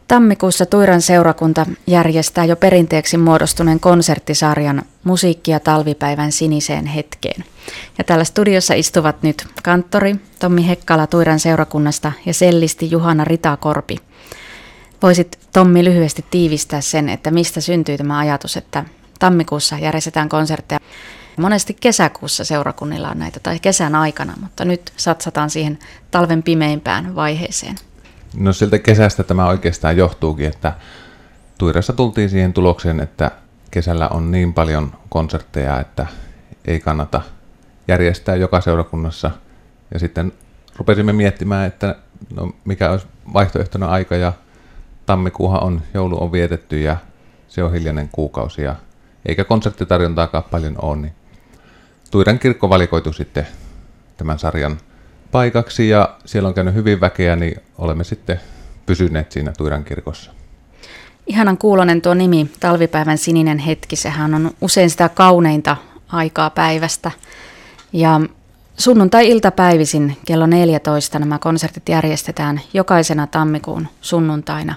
Tammikuussa Tuiran seurakunta järjestää jo perinteeksi muodostuneen konserttisarjan Musiikkia talvipäivän siniseen hetkeen. Ja täällä studiossa istuvat nyt kanttori Tommi Hekkala Tuiran seurakunnasta ja sellisti Juhana Ritakorpi. Voisit Tommi lyhyesti tiivistää sen, että mistä syntyy tämä ajatus, että tammikuussa järjestetään konsertteja. Monesti kesäkuussa seurakunnilla on näitä tai kesän aikana, mutta nyt satsataan siihen talven pimeimpään vaiheeseen. No siltä kesästä tämä oikeastaan johtuukin, että Tuirassa tultiin siihen tulokseen, että kesällä on niin paljon konsertteja, että ei kannata järjestää joka seurakunnassa. Ja sitten rupesimme miettimään, että no mikä olisi vaihtoehtona aika, ja tammikuuhan on, joulu on vietetty ja se on hiljainen kuukausi ja eikä konserttitarjontaakaan paljon ole, niin Tuiran kirkko valikoitu sitten tämän sarjan paikaksi ja siellä on käynyt hyvin väkeä, niin olemme sitten pysyneet siinä Tuiran kirkossa. Ihanan kuulonen tuo nimi, talvipäivän sininen hetki, sehän on usein sitä kauneinta aikaa päivästä. Ja sunnuntai-iltapäivisin kello 14 nämä konsertit järjestetään jokaisena tammikuun sunnuntaina.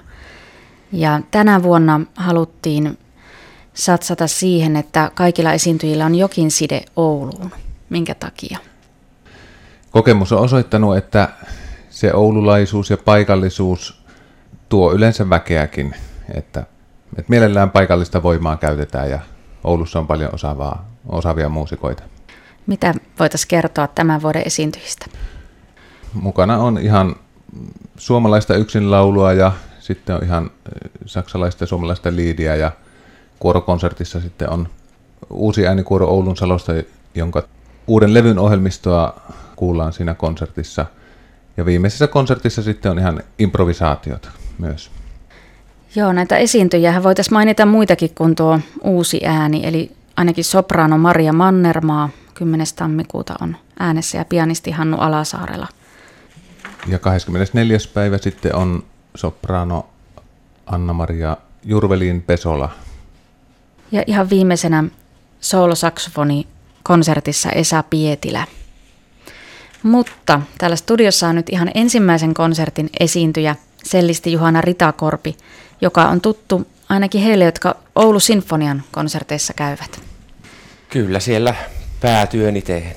Ja tänä vuonna haluttiin satsata siihen, että kaikilla esiintyjillä on jokin side Ouluun. Minkä takia? Kokemus on osoittanut, että se oululaisuus ja paikallisuus tuo yleensä väkeäkin, että mielellään paikallista voimaa käytetään ja Oulussa on paljon osaavia muusikoita. Mitä voitaisiin kertoa tämän vuoden esiintyjistä? Mukana on ihan suomalaista yksinlaulua ja sitten on ihan saksalaista ja suomalaista liidiä ja kuorokonsertissa sitten on uusi äänikuoro Oulun Salosta, jonka uuden levyn ohjelmistoa kuullaan siinä konsertissa. Ja viimeisessä konsertissa sitten on ihan improvisaatiota myös. Joo, näitä esiintyjiä voitaisiin mainita muitakin kuin tuo uusi ääni, eli ainakin sopraano Maria Mannermaa 10. tammikuuta on äänessä ja pianisti Hannu Alasaarela. Ja 24. päivä sitten on sopraano Anna-Maria Jurvelin Pesola. Ja ihan viimeisenä soolosaksofoni konsertissa Esa Pietilä. Mutta täällä studiossa on nyt ihan ensimmäisen konsertin esiintyjä, sellisti Juhana Ritakorpi, joka on tuttu ainakin heille, jotka Oulu Sinfonian konserteissa käyvät. Kyllä, siellä päätyöni teen.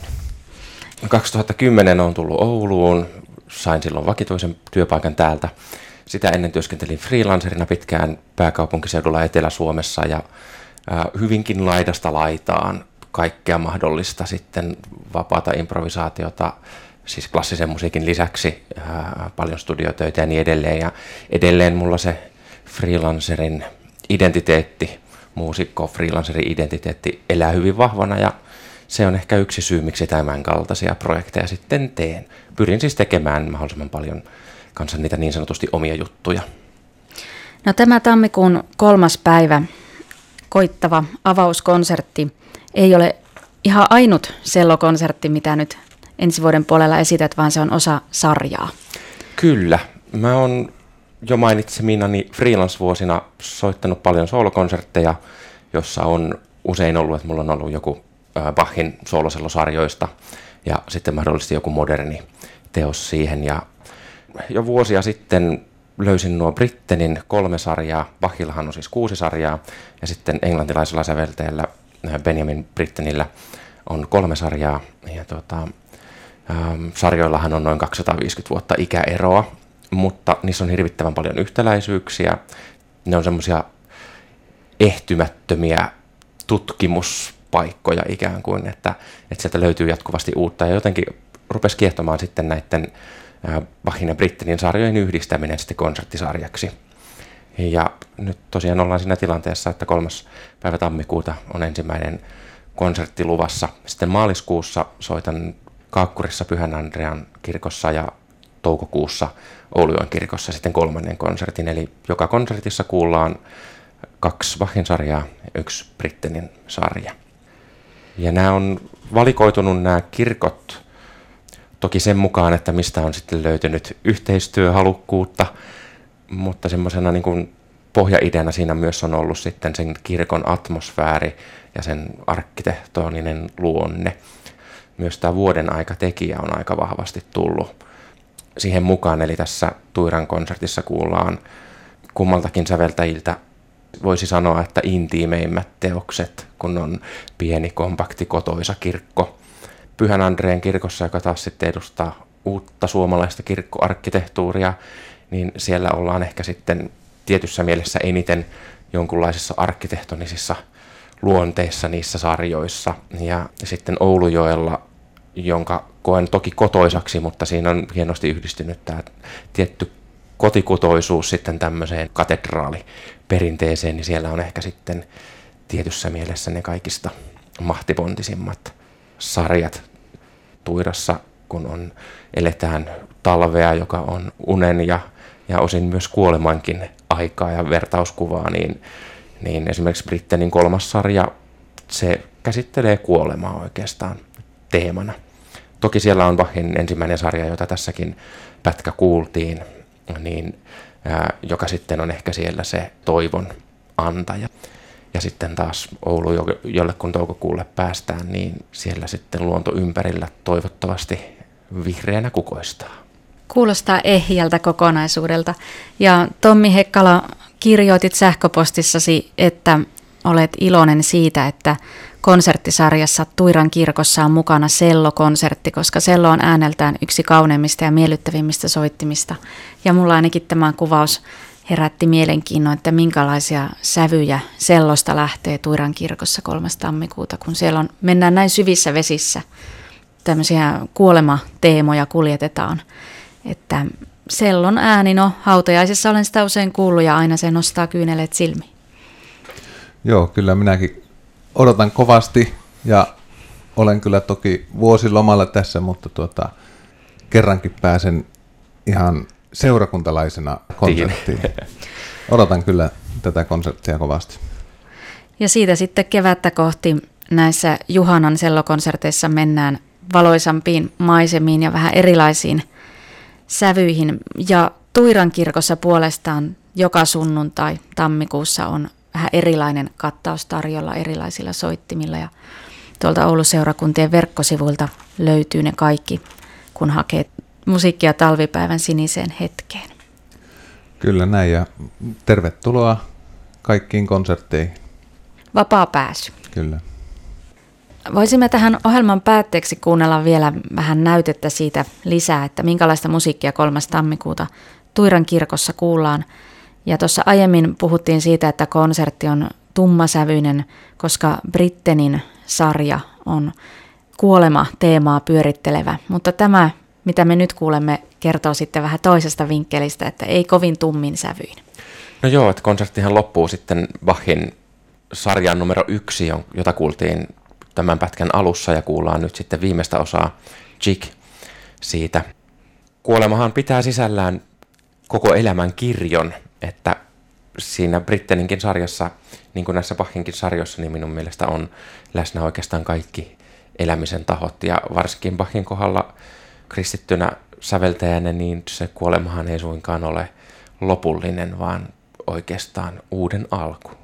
2010 on tullut Ouluun, sain silloin vakituisen työpaikan täältä. Sitä ennen työskentelin freelancerina pitkään pääkaupunkiseudulla Etelä-Suomessa ja hyvinkin laidasta laitaan kaikkea mahdollista sitten vapaata improvisaatiota, siis klassisen musiikin lisäksi paljon studiotöitä ja niin edelleen. Ja edelleen mulla se freelancerin identiteetti, freelancerin identiteetti elää hyvin vahvana ja se on ehkä yksi syy, miksi tämän kaltaisia projekteja sitten teen. Pyrin siis tekemään mahdollisimman paljon kanssa niitä niin sanotusti omia juttuja. No tämä tammikuun 3. päivä koittava avauskonsertti ei ole ihan ainut sellokonsertti, mitä nyt ensi vuoden puolella esität, vaan se on osa sarjaa. Kyllä. Mä oon jo mainitseminani freelance-vuosina soittanut paljon soolokonsertteja, jossa on usein ollut, että mulla on ollut joku Bachin soolosellosarjoista ja sitten mahdollisesti joku moderni teos siihen. Ja jo vuosia sitten löysin nuo Brittenin 3 sarjaa. Bachillahan on siis 6 sarjaa ja sitten englantilaisella säveltäjällä Benjamin Brittenillä on 3 sarjaa. Ja sarjoillahan on noin 250 vuotta ikäeroa, mutta niissä on hirvittävän paljon yhtäläisyyksiä. Ne on semmoisia ehtymättömiä tutkimuspaikkoja ikään kuin, että sieltä löytyy jatkuvasti uutta ja jotenkin rupesi kiehtomaan sitten näiden Bachin ja Brittenin sarjojen yhdistäminen sitten konserttisarjaksi. Ja nyt tosiaan ollaan siinä tilanteessa, että 3. päivä tammikuuta on ensimmäinen konsertti luvassa. Sitten maaliskuussa soitan Kaakkurissa Pyhän Andrean kirkossa ja toukokuussa Oulujoen kirkossa sitten 3. konsertin. Eli joka konsertissa kuullaan 2 Bachin sarjaa ja 1 Brittenin sarja. Ja nämä on valikoitunut nämä kirkot toki sen mukaan, että mistä on sitten löytynyt yhteistyöhalukkuutta, mutta semmoisena niin kuin pohjaideana siinä myös on ollut sitten sen kirkon atmosfääri ja sen arkkitehtoninen luonne. Myös tämä vuoden aikatekijä on aika vahvasti tullut siihen mukaan, eli tässä Tuiran konsertissa kuullaan kummaltakin säveltäjiltä voisi sanoa, että intiimeimmät teokset, kun on pieni, kompakti, kotoisa kirkko. Pyhän Andreen kirkossa, joka taas sitten edustaa uutta suomalaista kirkkoarkkitehtuuria, niin siellä ollaan ehkä sitten tietyssä mielessä eniten jonkunlaisissa arkkitehtonisissa luonteissa niissä sarjoissa. Ja sitten Oulujoella, jonka koen toki kotoisaksi, mutta siinä on hienosti yhdistynyt tämä tietty kotikutoisuus sitten tämmöiseen katedraaliperinteeseen, niin siellä on ehkä sitten tietyssä mielessä ne kaikista mahtipontisimmat sarjat. Tuirassa, kun eletään talvea, joka on unen ja osin myös kuolemankin aikaa ja vertauskuvaa, niin esimerkiksi Brittenin 3. sarja, se käsittelee kuolemaa oikeastaan teemana. Toki siellä on Bachin ensimmäinen sarja, jota tässäkin pätkä kuultiin, joka sitten on ehkä siellä se toivon antaja. Ja sitten taas Oulu, jolle kun toukokuulle päästään, niin siellä sitten luonto ympärillä toivottavasti vihreänä kukoistaa. Kuulostaa ehjältä kokonaisuudelta. Ja Tommi Hekkala, kirjoitit sähköpostissasi, että olet iloinen siitä, että konserttisarjassa Tuiran kirkossa on mukana sellokonsertti, koska sello on ääneltään yksi kauneimmista ja miellyttävimmistä soittimista. Ja mulla ainakin tämä kuvaus herätti mielenkiinnon, että minkälaisia sävyjä sellosta lähtee Tuiran kirkossa 3. tammikuuta, kun siellä mennään näin syvissä vesissä. Tämmöisiä kuolemateemoja kuljetetaan, että sellon ääni, hautajaisissa olen sitä usein kuullut ja aina se nostaa kyyneleet silmiin. Joo, kyllä minäkin odotan kovasti ja olen kyllä toki vuosilomalla tässä, mutta kerrankin pääsen ihan seurakuntalaisena konserttiin. Odotan kyllä tätä konserttia kovasti. Ja siitä sitten kevättä kohti näissä Juhanan sellokonserteissa mennään valoisampiin maisemiin ja vähän erilaisiin sävyihin. Ja Tuiran kirkossa puolestaan joka sunnuntai tammikuussa on vähän erilainen kattaus tarjolla erilaisilla soittimilla. Ja tuolta Oulun seurakuntien verkkosivuilta löytyy ne kaikki, kun hakee musiikkia talvipäivän siniseen hetkeen. Kyllä näin ja tervetuloa kaikkiin konsertteihin. Vapaa pääsy. Kyllä. Voisimme tähän ohjelman päätteeksi kuunnella vielä vähän näytettä siitä lisää, että minkälaista musiikkia 3. tammikuuta Tuiran kirkossa kuullaan. Ja tuossa aiemmin puhuttiin siitä, että konsertti on tummasävyinen, koska Brittenin sarja on kuolema-teemaa pyörittelevä. Mutta tämä, mitä me nyt kuulemme, kertoo sitten vähän toisesta vinkkelistä, että ei kovin tummin sävyin. No joo, että konserttihan loppuu sitten Bachin sarjan numero 1, jota kuultiin tämän pätkän alussa ja kuullaan nyt sitten viimeistä osaa Jig siitä. Kuolemahan pitää sisällään koko elämän kirjon, että siinä Britteninkin sarjassa, niin kuin näissä Bachinkin sarjoissa, niin minun mielestä on läsnä oikeastaan kaikki elämisen tahot. Ja varsinkin Bachin kohdalla kristittynä säveltäjänä, niin se kuolemahan ei suinkaan ole lopullinen, vaan oikeastaan uuden alku.